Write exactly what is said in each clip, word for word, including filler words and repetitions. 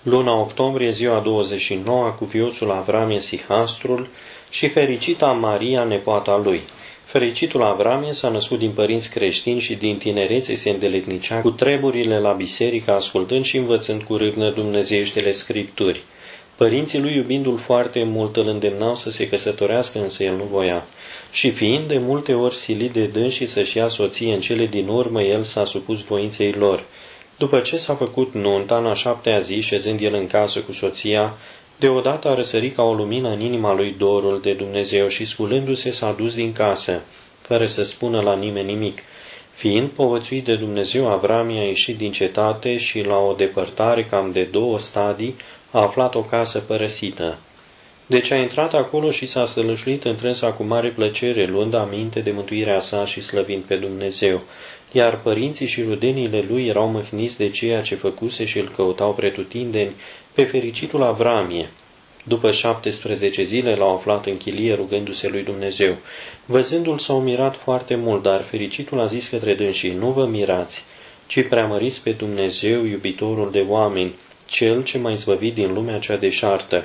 Luna octombrie, ziua douăzeci și nouă, cuviosul Avramie Sihastrul și fericita Maria, nepoata lui. Fericitul Avramie s-a născut din părinți creștini și din tinerețe se îndeletnicea cu treburile la biserică, ascultând și învățând cu râvnă dumnezeieștele scripturi. Părinții lui, iubindu-l foarte mult, îl îndemnau să se căsătorească, însă el nu voia. Și fiind de multe ori silit de dânsii să-și ia soție în cele din urmă, el s-a supus voinței lor. După ce s-a făcut nunta, în a șaptea zi, șezând el în casă cu soția, deodată a răsărit ca o lumină în inima lui dorul de Dumnezeu și, sculându-se, s-a dus din casă, fără să spună la nimeni nimic. Fiind povățuit de Dumnezeu, Avramie a ieșit din cetate și, la o depărtare cam de două stadii, a aflat o casă părăsită. Deci a intrat acolo și s-a sălășluit întrânsa cu mare plăcere, luând aminte de mântuirea sa și slăvind pe Dumnezeu. Iar părinții și rudeniile lui erau mâhniți de ceea ce făcuse și îl căutau pretutindeni pe fericitul Avramie. După șaptesprezece zile l-au aflat în chilie rugându-se lui Dumnezeu. Văzându-l s-au mirat foarte mult, dar fericitul a zis către dânsii: nu vă mirați, ci preamăriți pe Dumnezeu, iubitorul de oameni, cel ce m-a izbăvit din lumea cea deșartă.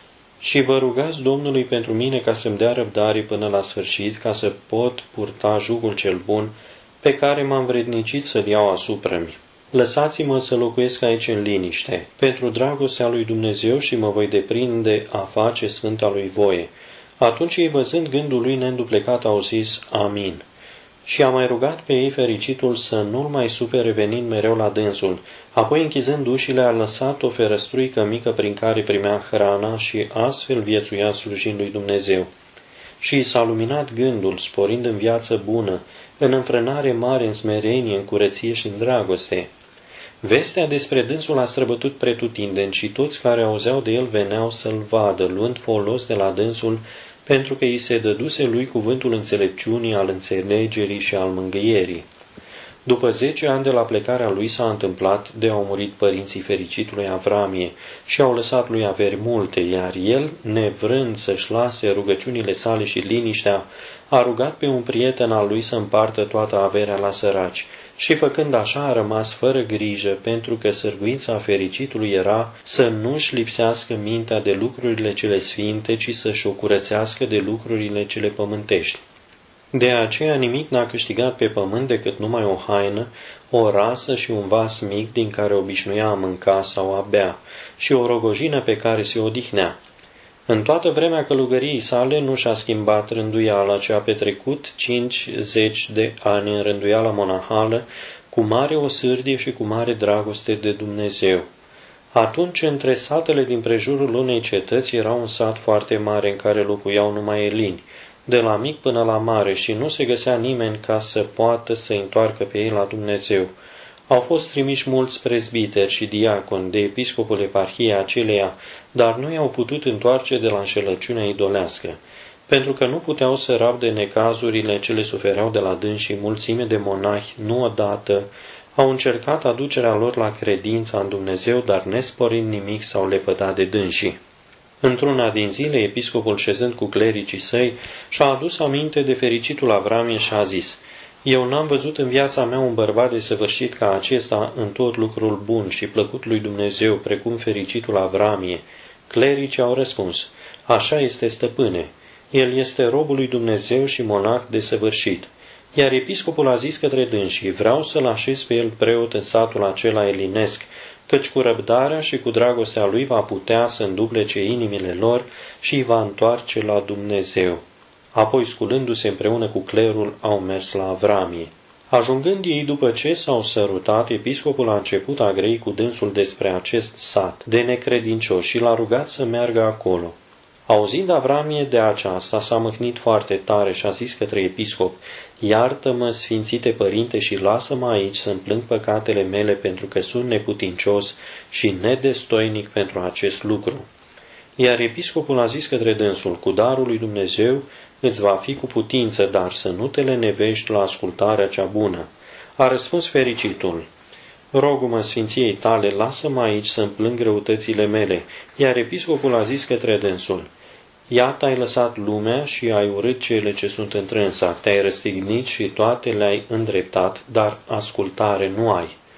Și vă rugați Domnului pentru mine ca să-mi dea răbdare până la sfârșit, ca să pot purta jugul cel bun pe care m-am vrednicit să-l iau asupra-mi. Lăsați-mă să locuiesc aici în liniște, pentru dragostea lui Dumnezeu, și mă voi deprinde a face sfânta lui voie. Atunci ei, văzând gândul lui neînduplecat, au zis amin. Și a mai rugat pe ei fericitul să nu-l mai supere venind mereu la dânsul. Apoi, închizând ușile, a lăsat o ferăstruică mică prin care primea hrana și astfel viețuia slujind lui Dumnezeu. Și s-a luminat gândul, sporind în viață bună, în înfrânare mare, în smerenie, în curăție și în dragoste. Vestea despre dânsul a străbătut pretutindeni și toți care auzeau de el veneau să-l vadă, luând folos de la dânsul, pentru că îi se dăduse lui cuvântul înțelepciunii, al înțelegerii și al mângâierii. După zece ani de la plecarea lui s-a întâmplat de au murit părinții fericitului Avramie și au lăsat lui averi multe, iar el, nevrând să-și lase rugăciunile sale și liniștea, a rugat pe un prieten al lui să împartă toată averea la săraci și, făcând așa, a rămas fără grijă, pentru că sârguința fericitului era să nu-și lipsească mintea de lucrurile cele sfinte, ci să-și o curățească de lucrurile cele pământești. De aceea nimic n-a câștigat pe pământ decât numai o haină, o rasă și un vas mic din care obișnuia a mânca sau a bea, și o rogojină pe care se odihnea. În toată vremea călugăriei sale nu și-a schimbat rânduiala, ci a petrecut cincizeci de ani în rânduiala monahală, cu mare osârdie și cu mare dragoste de Dumnezeu. Atunci, între satele din prejurul unei cetăți era un sat foarte mare în care locuiau numai elini, de la mic până la mare, și nu se găsea nimeni ca să poată să întoarcă pe ei la Dumnezeu. Au fost trimiși mulți prezbiteri și diaconi de episcopul eparhiei aceleia, dar nu i-au putut întoarce de la înșelăciunea idolească, pentru că nu puteau să rabde necazurile ce le sufereau de la dânsi și mulțime de monahi, nu odată, au încercat aducerea lor la credința în Dumnezeu, dar nesporind nimic s-au lepădat de dânsii. Într-una din zile, episcopul, șezând cu clericii săi, și-a adus aminte de fericitul Avramie și a zis: eu n-am văzut în viața mea un bărbat desăvârșit ca acesta în tot lucrul bun și plăcut lui Dumnezeu, precum fericitul Avramie. Clericii au răspuns: așa este, stăpâne, el este robul lui Dumnezeu și monah desăvârșit. Iar episcopul a zis către dânsii: vreau să-l așez pe el preot în satul acela elinesc, căci cu răbdarea și cu dragostea lui va putea să înduplece inimile lor și îi va întoarce la Dumnezeu. Apoi, sculându-se împreună cu clerul, au mers la Avramie. Ajungând ei după ce s-au sărutat, episcopul a început a grăi cu dânsul despre acest sat de necredincioși și l-a rugat să meargă acolo. Auzind Avramie de aceasta, s-a mâhnit foarte tare și a zis către episcop: iartă-mă, sfințite părinte, și lasă-mă aici să-mi plâng păcatele mele, pentru că sunt neputincios și nedestoinic pentru acest lucru. Iar episcopul a zis către dânsul: cu darul lui Dumnezeu îți va fi cu putință, dar să nu te lenevești la ascultarea cea bună. A răspuns fericitul: rogu-mă sfinției tale, lasă-mă aici să-mi plâng răutățile mele. Iar episcopul a zis către dânsul: iată, ai lăsat lumea și ai urât cele ce sunt întrânsa, te-ai răstignit și toate le-ai îndreptat, dar ascultare nu ai.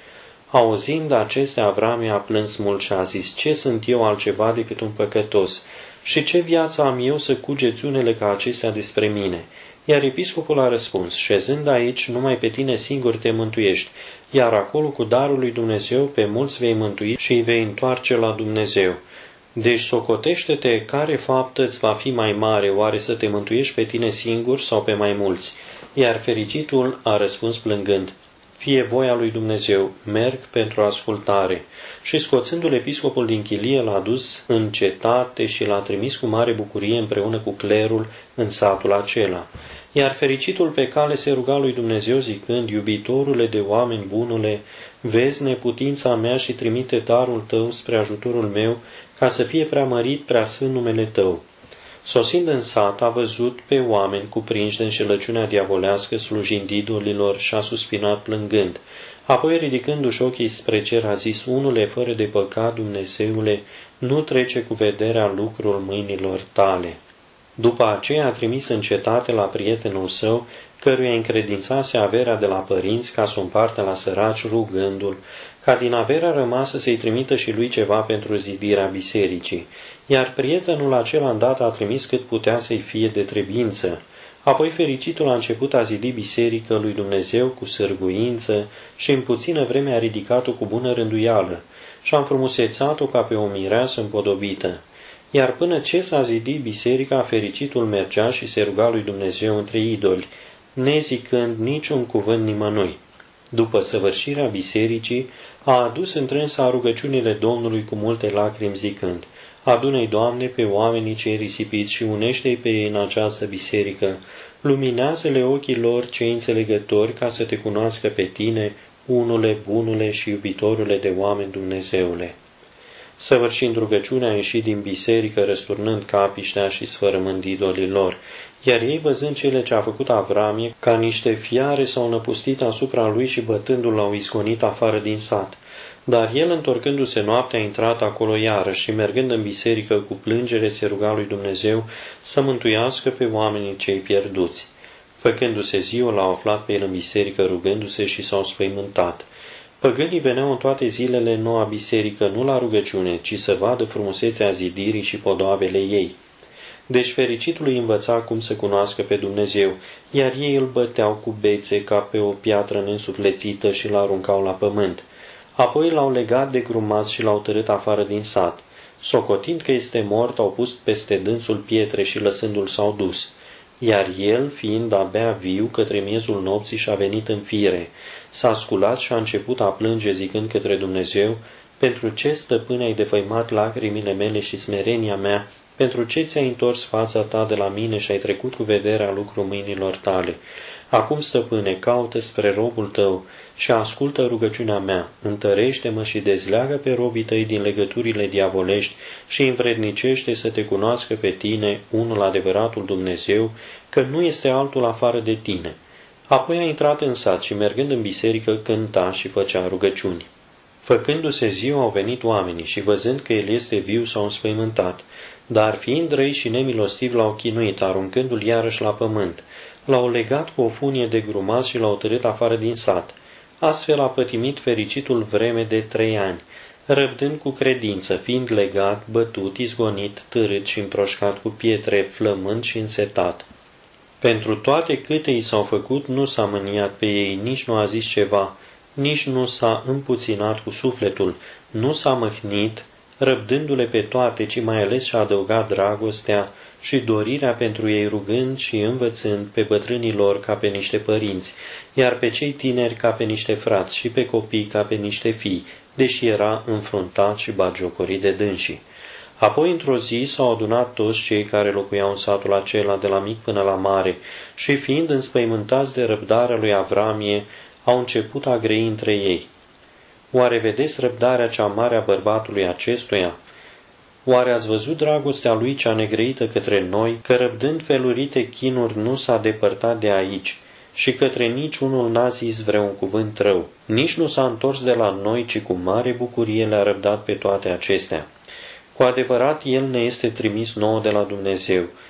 Auzind acestea, Avram a plâns mult și a zis, ce sunt eu altceva decât un păcătos? Și ce viață am eu să cugeți unele ca acestea despre mine? Iar episcopul a răspuns, șezând aici, numai pe tine singur te mântuiești, iar acolo cu darul lui Dumnezeu pe mulți vei mântui și îi vei întoarce la Dumnezeu. Deci socotește-te care faptă îți va fi mai mare, oare să te mântuiești pe tine singur sau pe mai mulți? Iar fericitul a răspuns plângând, fie voia lui Dumnezeu, merg pentru ascultare. Și scoțându-l episcopul din chilie l-a dus în cetate și l-a trimis cu mare bucurie împreună cu clerul în satul acela. Iar fericitul pe cale se ruga lui Dumnezeu zicând, iubitorule de oameni bunule, vezi neputința mea și trimite darul tău spre ajutorul meu, ca să fie preamărit preasfânt numele tău. Sosind în sat, a văzut pe oameni cuprinși de înșelăciunea diavolească, slujind idolilor, și a suspinat plângând. Apoi, ridicându-și ochii spre cer, a zis, unule fără de păcat, Dumnezeule, nu trece cu vederea lucrul mâinilor tale. După aceea a trimis în cetate la prietenul său, căruia încredințase averea de la părinți ca să o împartă la săraci, rugându-l, ca din averea rămasă să-i trimită și lui ceva pentru zidirea bisericii, iar prietenul acela îndată a trimis cât putea să-i fie de trebuință. Apoi fericitul a început a zidi biserică lui Dumnezeu cu sârguință și în puțină vreme a ridicat-o cu bună rânduială și a înfrumusețat-o ca pe o mireasă împodobită. Iar până ce s-a zidit biserica, fericitul mergea și se ruga lui Dumnezeu între idoli, nezicând niciun cuvânt nimănui. După săvârșirea bisericii, a adus întrânsa rugăciunile Domnului cu multe lacrimi zicând, adună-i, Doamne, pe oamenii cei risipiți și unește-i pe ei în această biserică, luminează-le ochii lor cei înțelegători ca să te cunoască pe tine, unule, bunule și iubitorule de oameni, Dumnezeule. Săvârșind rugăciunea, a ieșit din biserică, răsturnând capiștea și sfărâmând idolii lor, iar ei, văzând cele ce a făcut Avramie, ca niște fiare s-au năpustit asupra lui și bătându-l l-au isconit afară din sat. Dar el, întorcându-se noaptea, a intrat acolo iarăși și, mergând în biserică cu plângere, se ruga lui Dumnezeu să mântuiască pe oamenii cei pierduți. Făcându-se ziua, l-au aflat pe el în biserică, rugându-se și s-au spăimântat. Păgânii veneau în toate zilele în noua biserică, nu la rugăciune, ci să vadă frumusețea zidirii și podoabele ei. Deci fericitul îi învăța cum să cunoască pe Dumnezeu, iar ei îl băteau cu bețe ca pe o piatră neînsuflețită și l-aruncau la pământ. Apoi l-au legat de grumați și l-au târât afară din sat. Socotind că este mort, au pus peste dânsul pietre și lăsându-l s-au dus. Iar el, fiind abia viu, către miezul nopții și-a venit în fire. S-a sculat și a început a plânge zicând către Dumnezeu, pentru ce, stăpâne, ai defăimat lacrimile mele și smerenia mea, pentru ce ți-ai întors fața ta de la mine și ai trecut cu vederea lucru mâinilor tale? Acum, stăpâne, caută spre robul tău și ascultă rugăciunea mea, întărește-mă și dezleagă pe robii tăi din legăturile diavolești și învrednicește să te cunoască pe tine, unul adevăratul Dumnezeu, că nu este altul afară de tine. Apoi a intrat în sat și, mergând în biserică, cânta și făcea rugăciuni. Făcându-se ziua, au venit oamenii și, văzând că el este viu, s-au înspăimântat, dar fiind răi și nemilostiv, l-au chinuit, aruncându-l iarăși la pământ. L-au legat cu o funie de grumați și l-au târât afară din sat. Astfel a pătimit fericitul vreme de trei ani, răbdând cu credință, fiind legat, bătut, izgonit, târât și împroșcat cu pietre, flămând și însetat. Pentru toate câte i s-au făcut, nu s-a mâniat pe ei, nici nu a zis ceva, nici nu s-a împuținat cu sufletul, nu s-a mâhnit, răbdându-le pe toate, ci mai ales și-a adăugat dragostea și dorirea pentru ei, rugând și învățând pe bătrânii lor ca pe niște părinți, iar pe cei tineri ca pe niște frați și pe copii ca pe niște fii, deși era înfruntat și bagiocorit de dânsii. Apoi, într-o zi, s-au adunat toți cei care locuiau în satul acela, de la mic până la mare, și, fiind înspăimântați de răbdarea lui Avramie, au început a grei între ei. Oare vedeți răbdarea cea mare a bărbatului acestuia? Oare ați văzut dragostea lui cea negreită către noi, că răbdând felurite chinuri nu s-a depărtat de aici și către niciunul n-a zis vreun cuvânt rău, nici nu s-a întors de la noi, ci cu mare bucurie le-a răbdat pe toate acestea. Cu adevărat, El ne este trimis nouă de la Dumnezeu,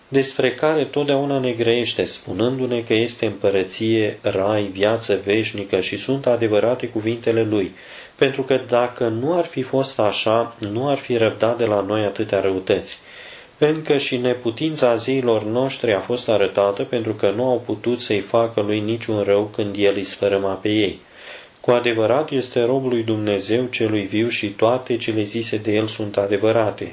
despre care totdeauna ne grăiește, spunându-ne că este împărăție, rai, viață veșnică și sunt adevărate cuvintele lui, pentru că dacă nu ar fi fost așa, nu ar fi răbdat de la noi atâtea răutăți. Încă și neputința zeilor noștri a fost arătată, pentru că nu au putut să-i facă lui niciun rău când el îi sfărâma pe ei. Cu adevărat este robul lui Dumnezeu celui viu și toate cele zise de el sunt adevărate.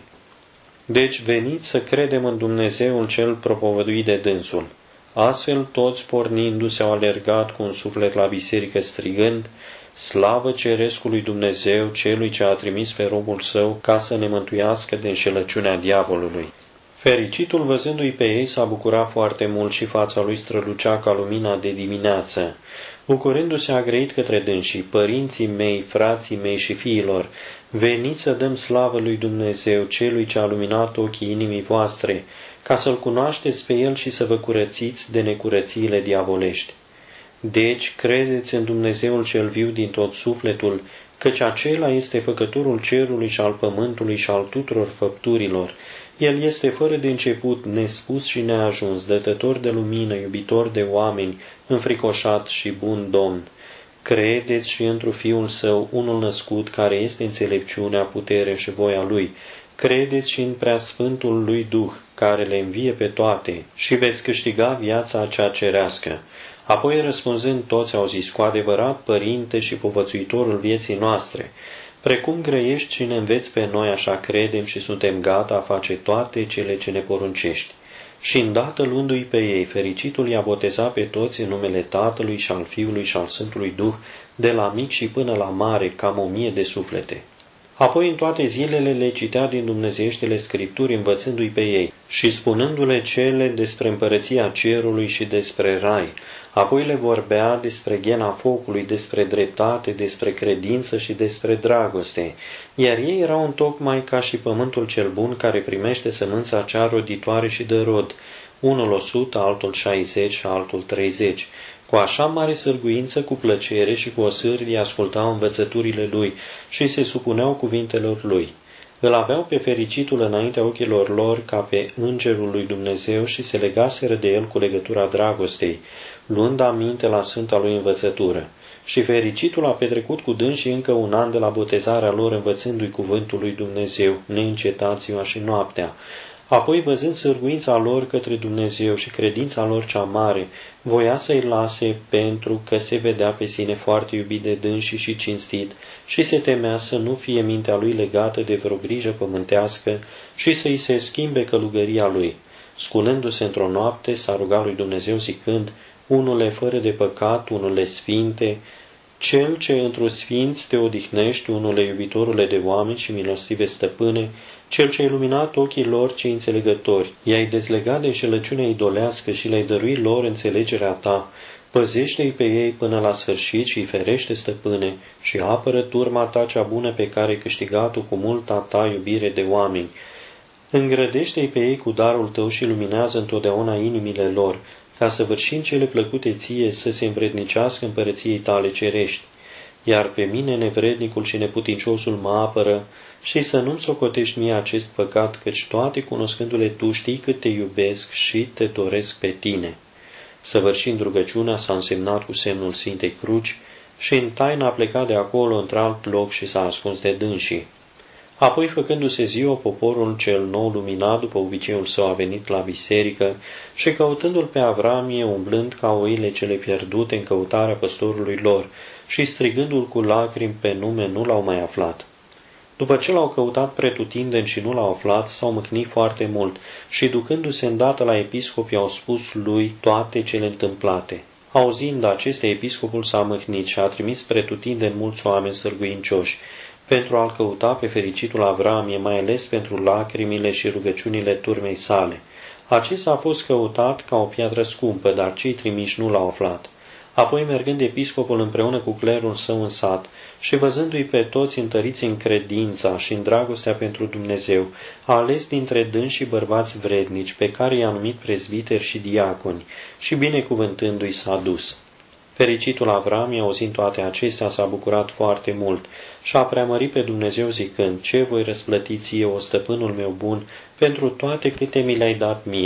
Deci veniți să credem în Dumnezeul cel propovăduit de dânsul. Astfel toți pornindu-se au alergat cu un suflet la biserică strigând, slavă cerescului Dumnezeu, celui ce a trimis pe robul său ca să ne mântuiască de înșelăciunea diavolului. Fericitul, văzându-i pe ei, s-a bucurat foarte mult și fața lui strălucea ca lumina de dimineață. Bucurându-se a grăit către dânsii, părinții mei, frații mei și fiilor, veniți să dăm slavă lui Dumnezeu, celui ce a luminat ochii inimii voastre, ca să-L cunoașteți pe El și să vă curățiți de necurățiile diavolești. Deci, credeți în Dumnezeul cel viu din tot sufletul, căci acela este făcătorul cerului și al pământului și al tuturor făpturilor. El este fără de început, nespus și neajuns, dătător de lumină, iubitor de oameni, înfricoșat și bun Domn. Credeți și întru Fiul Său, unul născut, care este înțelepciunea, puterea și voia Lui. Credeți și în Preasfântul Lui Duh, care le învie pe toate, și veți câștiga viața cea cerească. Apoi, răspunzând, toți au zis, cu adevărat, Părinte și povățuitorul vieții noastre, precum grăiești și ne înveți pe noi, așa credem și suntem gata a face toate cele ce ne poruncești. Și îndată luându-i pe ei, fericitul i-a botezat pe toți în numele Tatălui și al Fiului și al Sfântului Duh, de la mic și până la mare, cam o mie de suflete. Apoi în toate zilele le citea din dumnezeieștile Scripturi, învățându-i pe ei și spunându-le cele despre împărăția cerului și despre rai. Apoi le vorbea despre ghena focului, despre dreptate, despre credință și despre dragoste, iar ei erau întocmai ca și pământul cel bun care primește sămânța cea roditoare și de rod, unul o sută, altul șaizeci și altul treizeci. Cu așa mare sârguință, cu plăcere și cu o sârdie ascultau învățăturile lui și se supuneau cuvintelor lui. Îl aveau pe fericitul înaintea ochilor lor ca pe îngerul lui Dumnezeu și se legaseră de el cu legătura dragostei, luând aminte la sfânta lui învățătură. Și fericitul a petrecut cu dânsii încă un an de la botezarea lor, învățându-i cuvântul lui Dumnezeu, neîncetat ziua și noaptea. Apoi, văzând sârguința lor către Dumnezeu și credința lor cea mare, voia să-i lase pentru că se vedea pe sine foarte iubit de dânsii și cinstit și se temea să nu fie mintea lui legată de vreo grijă pământească și să-i se schimbe călugăria lui. Sculându-se într-o noapte, s-a rugat lui Dumnezeu zicând, unule fără de păcat, unule sfinte, cel ce într-o sfinți te odihnești, unule iubitorule de oameni și milostive stăpâne, cel ce-ai luminat ochii lor cei înțelegători, i-ai dezlegat de înșelăciunea idolească și le-ai dăruit lor înțelegerea ta, păzește-i pe ei până la sfârșit și îi ferește, stăpâne, și apără turma ta cea bună pe care ai câștigat-o cu multa ta iubire de oameni. Îngrădește-i pe ei cu darul tău și luminează întotdeauna inimile lor, ca să vârșind cele plăcute ție să se învrednicească împărăției tale cerești. Iar pe mine, nevrednicul și neputinciosul, mă apără și să nu-mi socotești mie acest păcat, căci toate cunoscându-le tu știi cât te iubesc și te doresc pe tine. Săvârșind rugăciunea, s-a însemnat cu semnul Sfintei Cruci și în taină a plecat de acolo într-alt loc și s-a ascuns de dânsii. Apoi, făcându-se ziua, poporul cel nou luminat, după obiceiul său, a venit la biserică și, căutându-l pe Avramie, umblând ca oile cele pierdute în căutarea păstorului lor și strigându-l cu lacrimi pe nume, nu l-au mai aflat. După ce l-au căutat pretutindeni și nu l-au aflat, s-au mâhnit foarte mult și, ducându-se îndată la episcop, i-au spus lui toate cele întâmplate. Auzind acestea, episcopul s-a mâhnit și a trimis pretutindeni mulți oameni sârguincioși pentru a-l căuta pe fericitul Avramie, mai ales pentru lacrimile și rugăciunile turmei sale. Acesta a fost căutat ca o piatră scumpă, dar cei trimiși nu l-au aflat. Apoi, mergând episcopul împreună cu clerul său în sat și văzându-i pe toți întăriți în credința și în dragostea pentru Dumnezeu, a ales dintre dânsi și bărbați vrednici, pe care i-a numit prezbiteri și diaconi, și binecuvântându-i s-a dus. Fericitul Avramie, auzind toate acestea, s-a bucurat foarte mult și a preamărit pe Dumnezeu zicând, ce voi răsplăti ție, o stăpânul meu bun, pentru toate câte mi le-ai dat mie.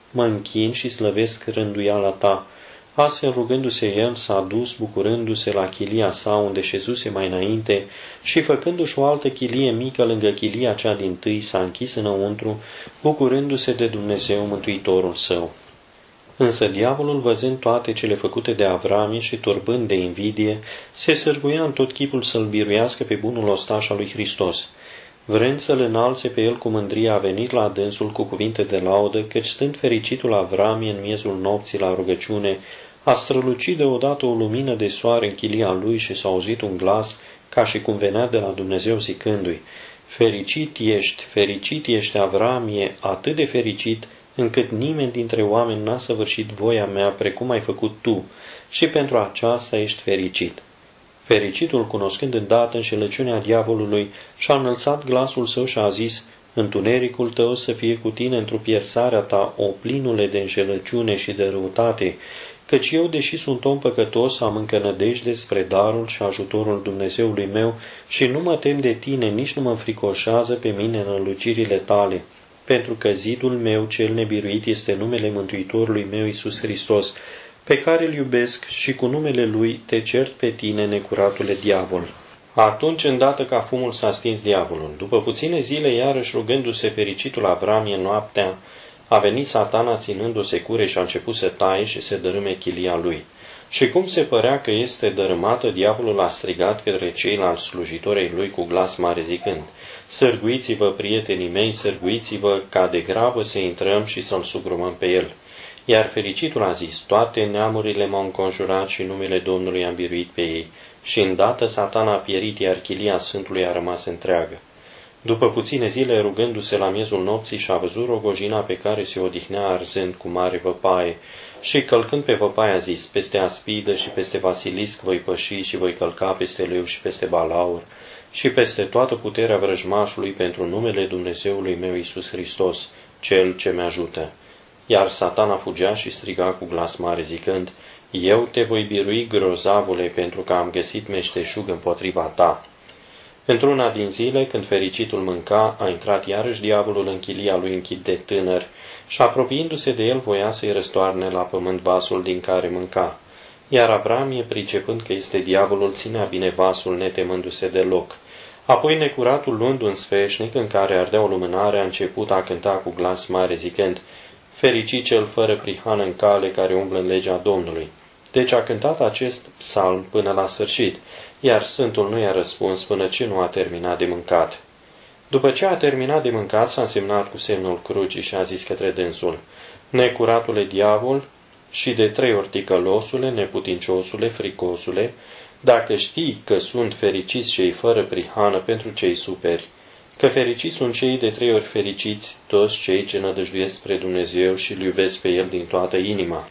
mă închin și slăvesc rânduiala ta. Astfel, rugându-se el, s-a dus, bucurându-se la chilia sa, unde șezuse mai înainte, și făcându-și o altă chilie mică lângă chilia cea dintâi, s-a închis înăuntru, bucurându-se de Dumnezeu Mântuitorul său. Însă diavolul, văzând toate cele făcute de Avram și turbând de invidie, se sârguia în tot chipul să-l biruiască pe bunul ostaș al lui Hristos. Vrând să-l înalțe pe el cu mândrie, a venit la dânsul cu cuvinte de laudă, căci stând fericitul Avram în miezul nopții la rugăciune, a strălucit deodată o lumină de soare în chilia lui și s-a auzit un glas, ca și cum venea de la Dumnezeu zicându-i: Fericit ești, fericit ești, Avramie, atât de fericit, încât nimeni dintre oameni n-a săvârșit voia mea precum ai făcut tu, și pentru aceasta ești fericit. Fericitul, cunoscând îndată înșelăciunea diavolului, și-a înălțat glasul său și a zis: Întunericul tău să fie cu tine într-o piersarea ta, o plinule de înșelăciune și de răutate, căci eu, deși sunt om păcătos, am încă nădejde spre darul și ajutorul Dumnezeului meu și nu mă tem de tine, nici nu mă înfricoșează pe mine înălucirile tale, pentru că zidul meu cel nebiruit este numele Mântuitorului meu Iisus Hristos, pe care îl iubesc și cu numele lui te cert pe tine, necuratule diavol. Atunci, îndată ca fumul, s-a stins diavolul. După puține zile, iarăși rugându-se fericitul Avramie noaptea, a venit Satana ținând o secure și a început să taie și să dărâme chilia lui. Și cum se părea că este dărâmată, diavolul a strigat către ceilalți slujitori lui cu glas mare zicând: Sârguiți-vă, prietenii mei, sârguiți-vă, ca de grabă să intrăm și să-l sugrumăm pe el. Iar fericitul a zis: Toate neamurile m-au înconjurat și numele Domnului am biruit pe ei. Și îndată Satana a pierit, iar chilia Sfântului a rămas întreagă. După puține zile, rugându-se la miezul nopții, și-a văzut rogojina pe care se odihnea arzând cu mare văpaie, și călcând pe văpaie a zis: Peste aspidă și peste vasilisc voi păși și voi călca peste leu și peste balaur și peste toată puterea vrăjmașului pentru numele Dumnezeului meu Iisus Hristos, Cel ce mi-ajută. Iar Satana fugea și striga cu glas mare zicând: Eu te voi birui, grozavule, pentru că am găsit meșteșug împotriva ta. Într-una din zile, când fericitul mânca, a intrat iarăși diavolul în chilia lui închid de tânăr și, apropiindu-se de el, voia să-i răstoarne la pământ vasul din care mânca. Iar Avramie, pricepând că este diavolul, ținea bine vasul, netemându-se deloc. Apoi necuratul, luând un sfeșnic în care ardea o lumânare, a început a cânta cu glas mare zicând: Fericit cel fără prihană în cale, care umblă în legea Domnului. Deci a cântat acest psalm până la sfârșit, iar Sfântul nu i-a răspuns până ce nu a terminat de mâncat. După ce a terminat de mâncat, s-a însemnat cu semnul crucii și a zis către dânsul: Necuratule diavol și de trei ori ticălosule, neputinciosule, fricosule, dacă știi că sunt fericiți cei fără prihană, pentru cei superi, că fericiți sunt cei de trei ori fericiți, toți cei ce nădăjduiesc spre Dumnezeu și îl iubesc pe El din toată inima.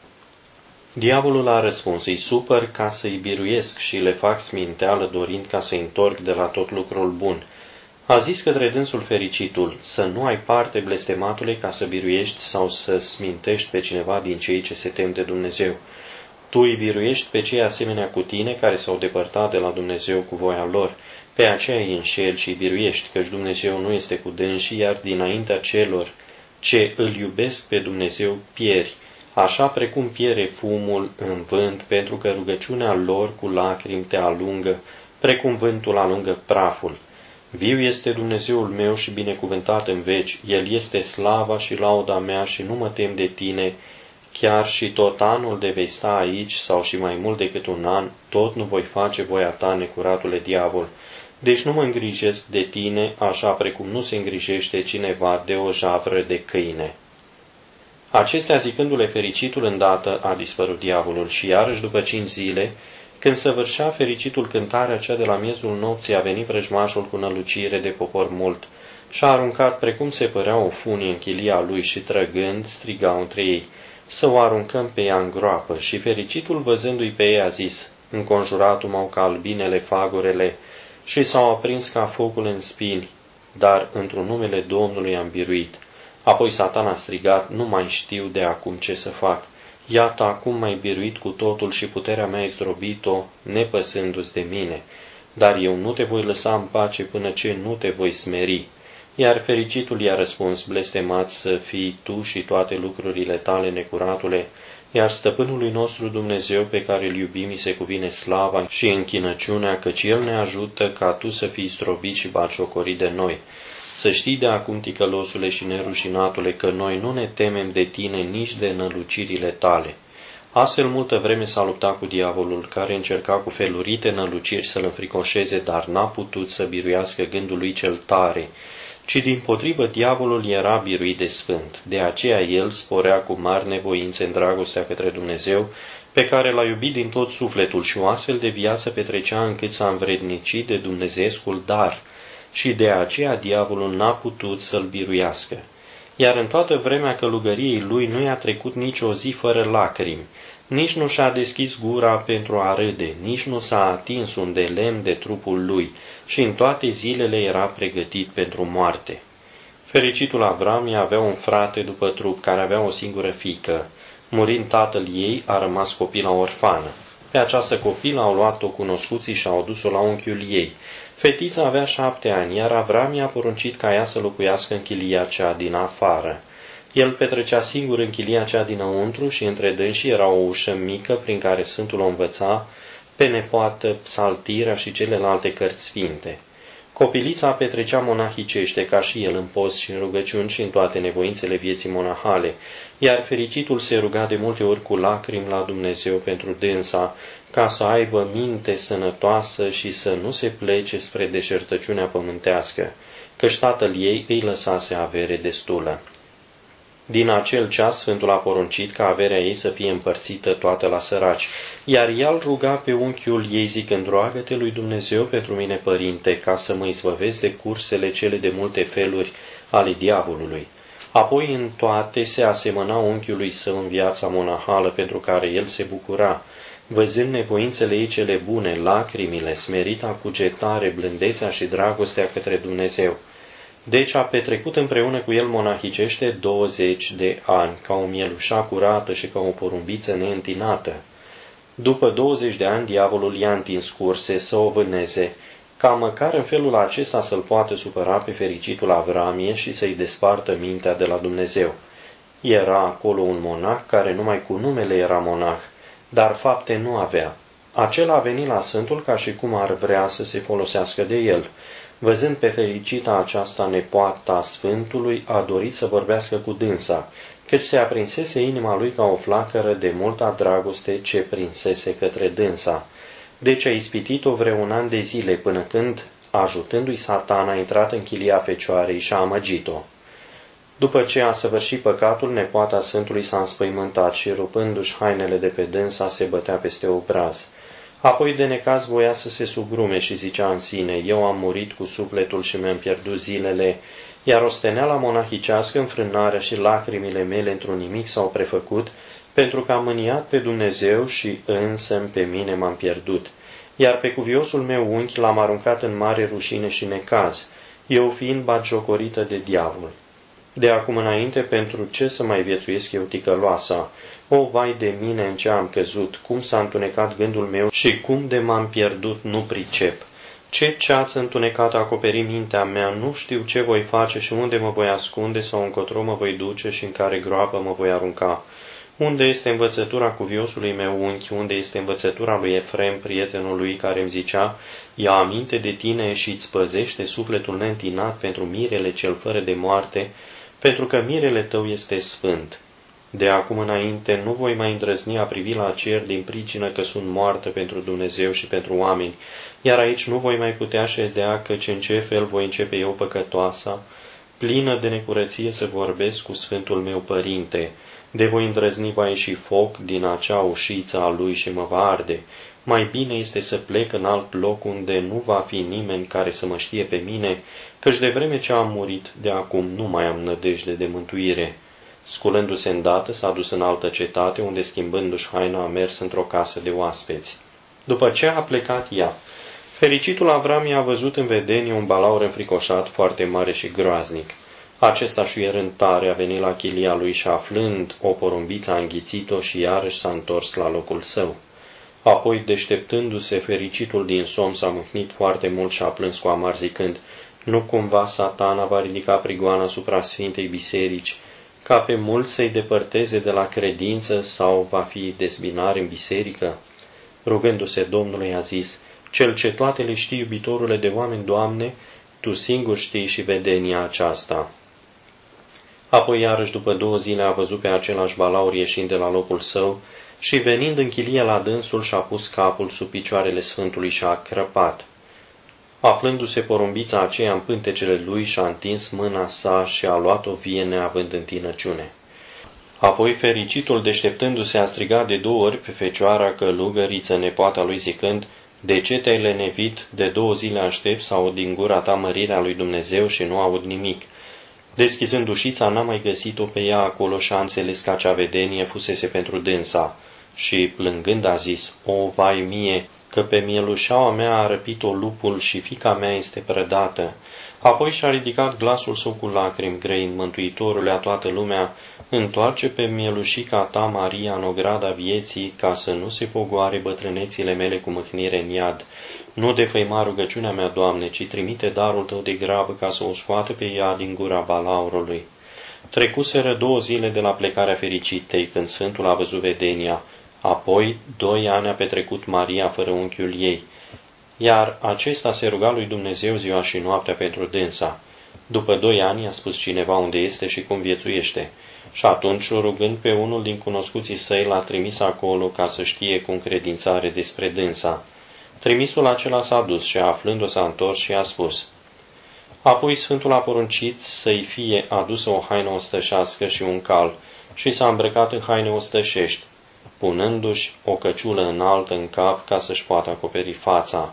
Diavolul a răspuns: Îi supăr ca să-i biruiesc și le fac sminteală, dorind ca să-i întorc de la tot lucrul bun. A zis către dânsul fericitul: Să nu ai parte, blestematule, ca să biruiești sau să smintești pe cineva din cei ce se tem de Dumnezeu. Tu îi biruiești pe cei asemenea cu tine, care s-au depărtat de la Dumnezeu cu voia lor. Pe aceea îi înșeli și îi biruiești, căci Dumnezeu nu este cu dânsii, iar dinaintea celor ce îl iubesc pe Dumnezeu pieri, așa precum piere fumul în vânt, pentru că rugăciunea lor cu lacrimi te alungă, precum vântul alungă praful. Viu este Dumnezeul meu și binecuvântat în veci, El este slava și lauda mea și nu mă tem de tine, chiar și tot anul de vei sta aici, sau și mai mult decât un an, tot nu voi face voia ta, necuratule diavol. Deci nu mă îngrijesc de tine, așa precum nu se îngrijește cineva de o javră de câine. Acestea zicându-le, fericitul îndată a dispărut diavolul și iarăși după cinci zile, când săvârșea fericitul cântarea cea de la miezul nopții, a venit vrăjmașul cu nălucire de popor mult și a aruncat precum se părea o funie în chilia lui și trăgând strigau între ei: Să o aruncăm pe ea în groapă. Și fericitul, văzându-i pe ei, a zis: Înconjuratul m-au ca albinele fagurele și s-au aprins ca focul în spini, dar într-un numele Domnului am biruit. Apoi Satan a strigat: Nu mai știu de acum ce să fac. Iată, acum m-ai biruit cu totul și puterea mea ai zdrobit-o, nepăsându-ți de mine. Dar eu nu te voi lăsa în pace până ce nu te voi smeri. Iar fericitul i-a răspuns, blestemat să fii tu și toate lucrurile tale, necuratule, iar stăpânului nostru Dumnezeu pe care îl iubim îi se cuvine slava și închinăciunea, căci El ne ajută ca tu să fii zdrobit și batjocorit de noi. Să știi de acum, ticălosule și nerușinatule, că noi nu ne temem de tine nici de nălucirile tale. Astfel multă vreme s-a luptat cu diavolul, care încerca cu felurite năluciri să-l înfricoșeze, dar n-a putut să biruiască gândul lui cel tare, ci dimpotrivă diavolul era biruit de sfânt. De aceea el sporea cu mari nevoințe în dragostea către Dumnezeu, pe care l-a iubit din tot sufletul, și o astfel de viață petrecea încât s-a învrednicit de dumnezeescul dar, și de aceea diavolul n-a putut să-l biruiască. Iar în toată vremea călugăriei lui nu i-a trecut nici o zi fără lacrimi, nici nu și-a deschis gura pentru a râde, nici nu s-a atins un de lemn de trupul lui, și în toate zilele era pregătit pentru moarte. Fericitul Avram avea un frate după trup care avea o singură fiică. Murind tatăl ei, a rămas copila orfană. Pe această copilă au luat-o cunoscuții și au dus-o la unchiul ei. Fetița avea șapte ani, iar Avram i-a poruncit ca ea să locuiască în chilia cea din afară. El petrecea singur în chilia cea dinăuntru și între dânsii era o ușă mică prin care Sfântul o învăța pe nepoată, psaltirea și celelalte cărți sfinte. Copilița petrecea monahicește ca și el în post și în rugăciuni și în toate nevoințele vieții monahale, iar fericitul se ruga de multe ori cu lacrimi la Dumnezeu pentru dânsa, ca să aibă minte sănătoasă și să nu se plece spre deșertăciunea pământească, căci tatăl ei îi lăsase avere destulă. Din acel ceas Sfântul a poruncit ca averea ei să fie împărțită toată la săraci, iar ea îl ruga pe unchiul ei zicând, roagă-te lui Dumnezeu pentru mine, părinte, ca să mă izbăvesc de cursele cele de multe feluri ale diavolului. Apoi în toate se asemăna unchiului său în viața monahală pentru care el se bucura, văzând nevoințele ei cele bune, lacrimile, smerita cugetare, blândețea și dragostea către Dumnezeu. Deci a petrecut împreună cu el monahicește douăzeci de ani, ca o mielușa curată și ca o porumbiță neîntinată. După douăzeci de ani, diavolul i-a întins curse să o vâneze, ca măcar în felul acesta să-l poată supăra pe fericitul Avramie și să-i despartă mintea de la Dumnezeu. Era acolo un monah care numai cu numele era monah, dar fapte nu avea. Acela a venit la Sfântul ca și cum ar vrea să se folosească de el. Văzând pe fericita aceasta nepoata Sfântului, a dorit să vorbească cu dânsa, căci se aprinsese inima lui ca o flacără de multa dragoste ce prinsese către dânsa. Deci a ispitit-o vreun an de zile, până când, ajutându-i Satan, a intrat în chilia fecioarei și a amăgit-o. După ce a săvârșit păcatul, nepoata Sfântului s-a înspăimântat și, rupându-și hainele de pe dânsa, se bătea peste obraz. Apoi de necaz voia să se sugrume și zicea în sine, eu am murit cu sufletul și mi-am pierdut zilele, iar osteneala monahicească, înfrânarea și lacrimile mele într-un nimic s-au prefăcut, pentru că am mâniat pe Dumnezeu și însă pe mine m-am pierdut. Iar pe cuviosul meu unchi l-am aruncat în mare rușine și necaz, eu fiind batjocorită de diavol. De acum înainte, pentru ce să mai viețuiesc eu ticăloasa? O, vai de mine în ce am căzut, cum s-a întunecat gândul meu și cum de m-am pierdut nu pricep. Ce ceață întunecată a acoperit mintea mea, nu știu ce voi face și unde mă voi ascunde sau încotro mă voi duce și în care groapă mă voi arunca. Unde este învățătura cuviosului meu unchi, unde este învățătura lui Efrem, prietenul lui, care îmi zicea, ia aminte de tine și îți păzește sufletul neîntinat pentru mirele cel fără de moarte, pentru că mirele tău este sfânt. De acum înainte nu voi mai îndrăzni a privi la cer din pricină că sunt moartă pentru Dumnezeu și pentru oameni, iar aici nu voi mai putea ședea, căci în ce fel voi începe eu păcătoasa, plină de necurăție să vorbesc cu Sfântul meu Părinte, de voi îndrăzni va ieși foc din acea ușiță a lui și mă va arde. Mai bine este să plec în alt loc unde nu va fi nimeni care să mă știe pe mine, căci de vreme ce am murit, de acum nu mai am nădejde de mântuire. Sculându-se îndată, s-a dus în altă cetate, unde, schimbându-și haina, a mers într-o casă de oaspeți. După ce a plecat ea, fericitul Avram i-a văzut în vedenie un balaur înfricoșat, foarte mare și groaznic. Acesta, șuierând tare, a venit la chilia lui și, aflând o porumbiță, a înghițit-o și iarăși s-a întors la locul său. Apoi, deșteptându-se, fericitul din somn s-a mâhnit foarte mult și a plâns cu amar zicând, Nu cumva Satana va ridica prigoana asupra Sfintei Biserici, ca pe mulți să-i depărteze de la credință sau va fi dezbinare în biserică? Rugându-se Domnului a zis, Cel ce toate le știi, iubitorule de oameni, Doamne, Tu singur știi și vedenia aceasta. Apoi iarăși după două zile a văzut pe același balaur ieșind de la locul său și venind în chilie la dânsul și-a pus capul sub picioarele Sfântului și a crăpat. Aflându-se porumbița aceea în pântecele lui, și-a întins mâna sa și a luat-o vie neavând întinăciune. Apoi fericitul, deșteptându-se, a strigat de două ori pe fecioara călugăriță, nepoata lui, zicând, De ce te-ai lenevit, de două zile aștept să aud din gura ta mărirea lui Dumnezeu și nu aud nimic? Deschizând ușița, n-a mai găsit-o pe ea acolo și a înțeles că acea vedenie fusese pentru dânsa și, plângând, a zis, O, vai mie, că pe mielușaua mea a răpit-o lupul și fiica mea este prădată. Apoi și-a ridicat glasul său cu lacrimi grei, Mântuitorule a toată lumea, întoarce pe mielușica ta, Maria, în ograda vieții, ca să nu se pogoare bătrânețile mele cu mâhnire în iad. Nu defăima rugăciunea mea, Doamne, ci trimite darul Tău de grabă ca să o scoată pe ea din gura balaurului. Trecuseră două zile de la plecarea fericitei, când Sfântul a văzut vedenia. Apoi, doi ani a petrecut Maria fără unchiul ei, iar acesta se ruga lui Dumnezeu ziua și noaptea pentru dânsa. După doi ani a spus cineva unde este și cum viețuiește, și atunci, rugând pe unul din cunoscuții săi, l-a trimis acolo ca să știe cu încredințare despre dânsa. Trimisul acela s-a dus și, aflându-o, s-a întors și a spus. Apoi Sfântul a poruncit să-i fie adusă o haină ostășească și un cal, și s-a îmbrăcat în haine ostășești, punându-și o căciulă înaltă în cap ca să-și poată acoperi fața.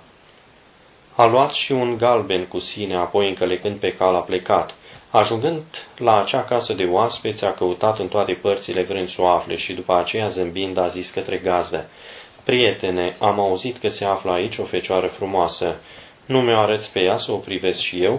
A luat și un galben cu sine, apoi, încălecând pe cal, a plecat. Ajungând la acea casă de oaspeți, a căutat în toate părțile vrând să o afle și, după aceea, zâmbind, a zis către gazdă, Prietene, am auzit că se află aici o fecioară frumoasă. Nu mi-o arăți pe ea să o privesc și eu?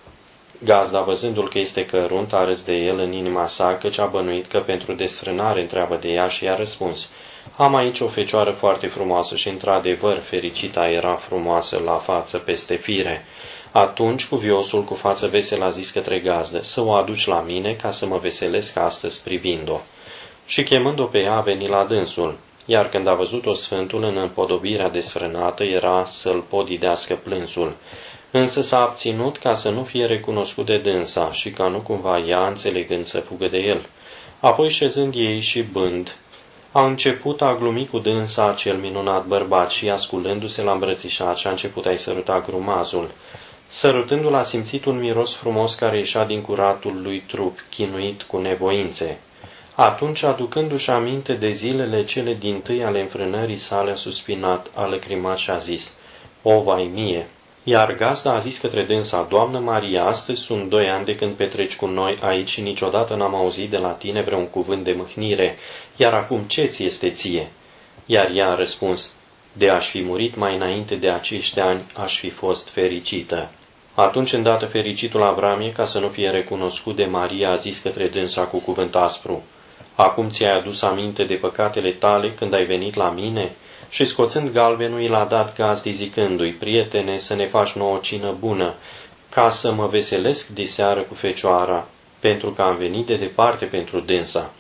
Gazda, văzându-l că este cărunt, a râs de el în inima sa, căci a bănuit că pentru desfrânare întreabă de ea și i-a răspuns, Am aici o fecioară foarte frumoasă și, într-adevăr, fericita era frumoasă la față peste fire. Atunci, cuviosul cu față veselă a zis către gazdă, să o aduci la mine ca să mă veselesc astăzi privind-o. Și chemând-o pe ea, a venit la dânsul, iar când a văzut-o Sfântul în împodobirea desfrânată, era să-l podidească plânsul. Însă s-a abținut ca să nu fie recunoscut de dânsa și ca nu cumva ea, înțelegând, să fugă de el. Apoi, șezând ei și bând, a început a glumi cu dânsa acel minunat bărbat și, asculându-se, l-a îmbrățișat și a început a-i săruta grumazul. Sărutându-l, a simțit un miros frumos care ieșea din curatul lui trup, chinuit cu nevoințe. Atunci, aducându-și aminte de zilele cele dintâi ale înfrânării sale, a suspinat, a lăcrimat și a zis, O, vai mie! Iar gazda a zis către dânsa, Doamnă Maria, astăzi sunt doi ani de când petreci cu noi aici și niciodată n-am auzit de la tine vreun cuvânt de mâhnire, iar acum ce ți este ție? Iar ea a răspuns, de aș fi murit mai înainte de acești ani, aș fi fost fericită. Atunci, îndată fericitul Avramie, ca să nu fie recunoscut de Maria, a zis către dânsa cu cuvânt aspru, Acum ți-ai adus aminte de păcatele tale când ai venit la mine? Și scoțând galbenul, i l-a dat gazdei zicându-i, Prietene, să ne faci nouă o cină bună, ca să mă veselesc diseară cu fecioara, pentru că am venit de departe pentru dânsa.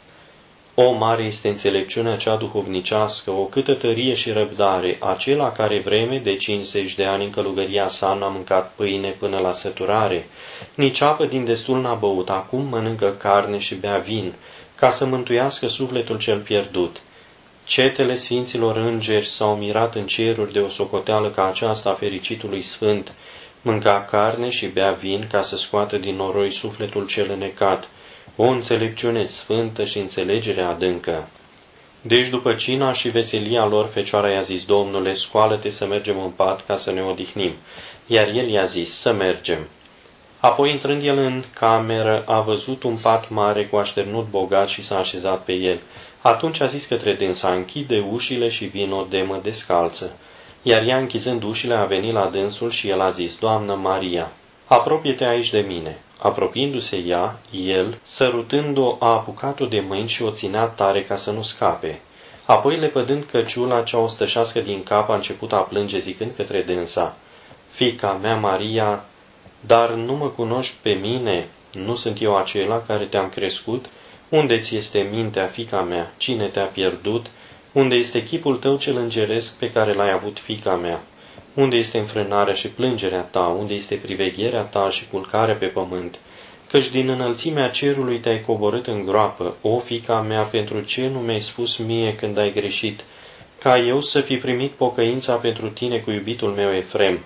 O, mare este înțelepciunea cea duhovnicească, o câtă tărie și răbdare, acela care vreme de cincizeci de ani în călugăria sa n-a mâncat pâine până la săturare, nici apă din destul n-a băut, acum mănâncă carne și bea vin, ca să mântuiască sufletul cel pierdut. Cetele sfinților îngeri s-au mirat în ceruri de o socoteală ca aceasta a fericitului sfânt, mânca carne și bea vin ca să scoată din noroi sufletul cel înnecat, o înțelepciune sfântă și înțelegere adâncă. Deci, după cina și veselia lor, fecioara i-a zis, Domnule, scoală-te să mergem în pat ca să ne odihnim, iar el i-a zis, să mergem. Apoi, intrând el în cameră, a văzut un pat mare cu așternut bogat și s-a așezat pe el. Atunci a zis către dânsa, închide ușile și vino de-mă descalță. Iar ea, închizând ușile, a venit la dânsul și el a zis, Doamnă Maria, apropie-te aici de mine. Apropiindu-se ea, el, sărutând-o, a apucat-o de mâini și o ținea tare ca să nu scape. Apoi, lepădând căciula cea ostășească din cap, a început a plânge zicând către dânsa, Fiica mea, Maria, Dar nu mă cunoști pe mine? Nu sunt eu acela care te-am crescut? Unde ți este mintea, fiica mea? Cine te-a pierdut? Unde este chipul tău cel îngeresc pe care l-ai avut, fiica mea? Unde este înfrânarea și plângerea ta? Unde este privegherea ta și culcarea pe pământ? Căci din înălțimea cerului te-ai coborât în groapă. O, fiica mea, pentru ce nu mi-ai spus mie când ai greșit, ca eu să fi primit pocăința pentru tine cu iubitul meu Efrem?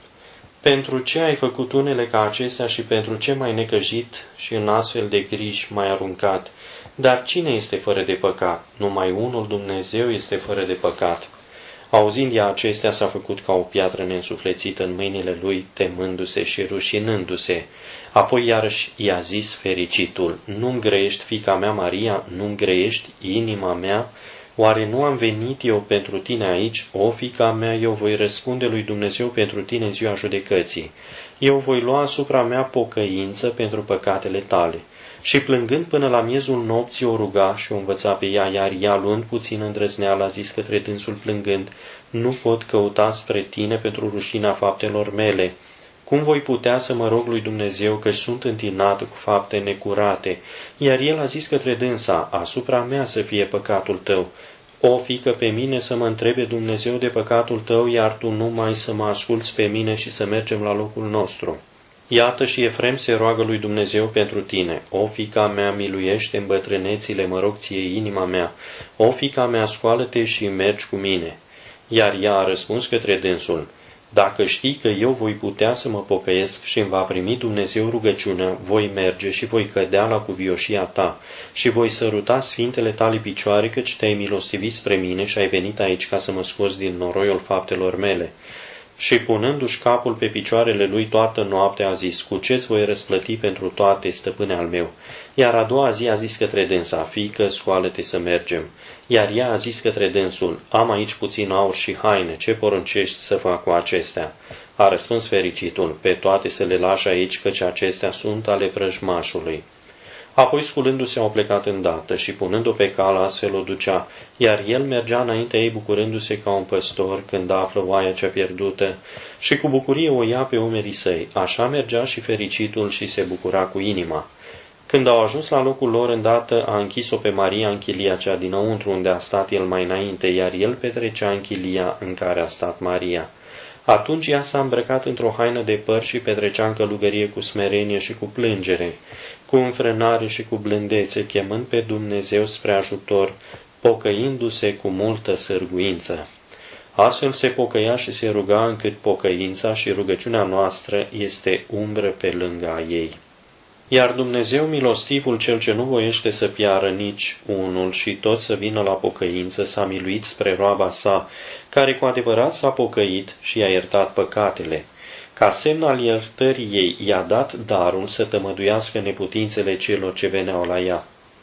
Pentru ce ai făcut unele ca acestea și pentru ce m-ai necăjit și în astfel de griji m-ai aruncat? Dar cine este fără de păcat? Numai unul, Dumnezeu, este fără de păcat. Auzind ea acestea, s-a făcut ca o piatră neînsuflețită în mâinile lui, temându-se și rușinându-se. Apoi iarăși i-a zis fericitul: Nu-mi grăiești, fiica mea Maria, nu-mi grăiești, inima mea? Oare nu am venit eu pentru tine aici? O, fiica mea, eu voi răspunde lui Dumnezeu pentru tine în ziua judecății. Eu voi lua asupra mea pocăință pentru păcatele tale. Și plângând până la miezul nopții o ruga și o învăța pe ea, iar ea, luând puțin îndrăzneală, a zis către dânsul plângând: Nu pot căuta spre tine pentru rușinea faptelor mele. Cum voi putea să mă rog lui Dumnezeu, că sunt întinată cu fapte necurate? Iar el a zis către dânsa: Asupra mea să fie păcatul tău. O, fiică, pe mine să mă întrebe Dumnezeu de păcatul tău, iar tu numai să mă asculți pe mine și să mergem la locul nostru. Iată și Efrem se roagă lui Dumnezeu pentru tine. O, fiica mea, miluiește în bătrânețile, mă rog ție, inima mea. O, fiica mea, scoală-te și mergi cu mine. Iar ea a răspuns către dânsul: Dacă știi că eu voi putea să mă pocăiesc și îmi va primi Dumnezeu rugăciunea, voi merge și voi cădea la cuvioșia ta și voi săruta sfintele tale picioare, căci te-ai milostivit spre mine și ai venit aici ca să mă scoți din noroiul faptelor mele. Și punându-și capul pe picioarele lui toată noaptea a zis: Cu ce-ți voi răsplăti pentru toate, stăpâne al meu? Iar a doua zi a zis către dânsa: Fiică, scoală-te să mergem. Iar ea a zis către dânsul: Am aici puțin aur și haine, ce poruncești să fac cu acestea? A răspuns fericitul: Pe toate să le lași aici, căci acestea sunt ale vrăjmașului. Apoi, sculându-se, au plecat îndată și, punând-o pe cal, astfel o ducea, iar el mergea înaintea ei, bucurându-se ca un păstor când află oaia cea pierdută, și cu bucurie o ia pe umerii săi. Așa mergea și fericitul și se bucura cu inima. Când au ajuns la locul lor îndată, a închis-o pe Maria în chilia cea dinăuntru, unde a stat el mai înainte, iar el petrecea în chilia în care a stat Maria. Atunci ea s-a îmbrăcat într-o haină de păr și petrecea în călugărie cu smerenie și cu plângere, cu înfrânare și cu blândețe, chemând pe Dumnezeu spre ajutor, pocăindu-se cu multă sârguință. Astfel se pocăia și se ruga, încât pocăința și rugăciunea noastră este umbră pe lângă a ei. Iar Dumnezeu, milostivul, cel ce nu voiește să piară nici unul și tot să vină la pocăință, s-a miluit spre roaba sa, care cu adevărat s-a pocăit și i-a iertat păcatele. Ca semn al iertării ei, i-a dat darul să tămăduiască neputințele celor ce veneau la ea.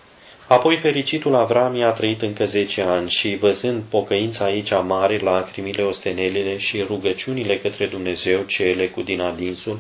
Apoi fericitul Avram a trăit încă zece ani și, văzând pocăința aici mare, lacrimile, ostenelile și rugăciunile către Dumnezeu, cele cu din adinsul,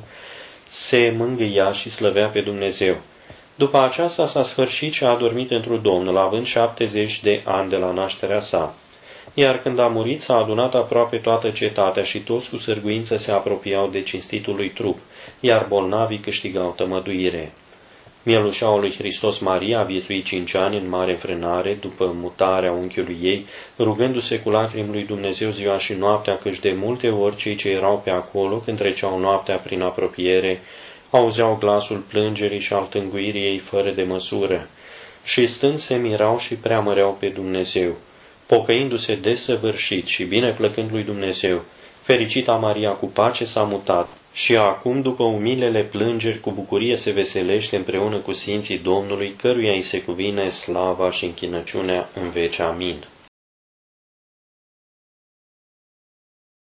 se mângâia și slăvea pe Dumnezeu. După aceasta s-a sfârșit și a adormit într-un Domnul, având șaptezeci de ani de la nașterea sa. Iar când a murit, s-a adunat aproape toată cetatea și toți cu sârguință se apropiau de cinstitul lui trup, iar bolnavii câștigau tămăduire. Mielușaua lui Hristos Maria a viețuit cinci ani în mare înfrânare, după mutarea unchiului ei, rugându-se cu lacrimi lui Dumnezeu ziua și noaptea, căci de multe ori cei ce erau pe acolo, când treceau noaptea prin apropiere, auzeau glasul plângerii și al tânguirii ei fără de măsură, și stând se mirau și preamăreau pe Dumnezeu. Pocăindu-se desăvârșit și bine plăcând lui Dumnezeu, fericita Maria cu pace s-a mutat și acum, după umilele plângeri, cu bucurie se veselește împreună cu Sfinții Domnului, căruia îi se cuvine slava și închinăciunea în veci. Amin.